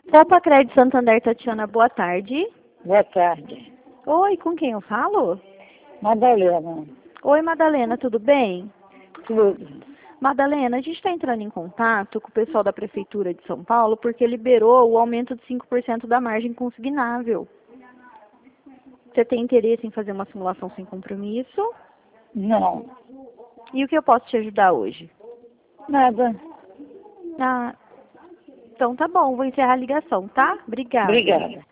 Opa, Crédito Santander, Tatiana, boa tarde. Boa tarde. Oi, com quem eu falo? Madalena. Oi, Madalena, tudo bem? Tudo. Madalena, a gente está entrando em contato com o pessoal da Prefeitura de São Paulo porque liberou o aumento de 5% da margem consignável. Você tem interesse em fazer uma simulação sem compromisso? Não. E o que eu posso te ajudar hoje? Nada. Ah, então tá bom, vou encerrar a ligação, tá? Obrigada. Obrigada.